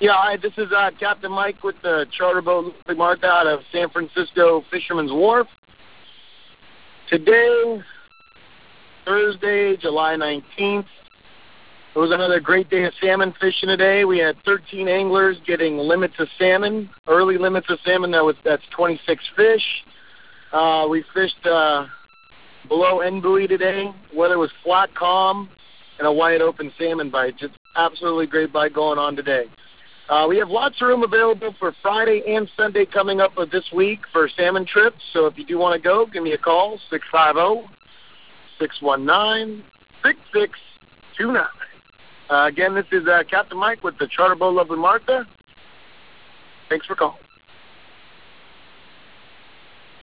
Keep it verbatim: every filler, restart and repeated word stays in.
Yeah, hi, this is uh, Captain Mike with the charter boat Lovely Martha out of San Francisco Fisherman's Wharf. Today, Thursday, July nineteenth, it was another great day of salmon fishing today. We had thirteen anglers getting limits of salmon, early limits of salmon. That was That's twenty-six fish. Uh, we fished uh, below end buoy today. Weather was flat, calm, and a wide open salmon bite. Just absolutely great bite going on today. Uh, we have lots of room available for Friday and Sunday coming up of this week for salmon trips. So if you do want to go, give me a call, six five zero, six one nine, six six two nine. Uh, again, this is uh, Captain Mike with the charter boat Lovely Martha. Thanks for calling.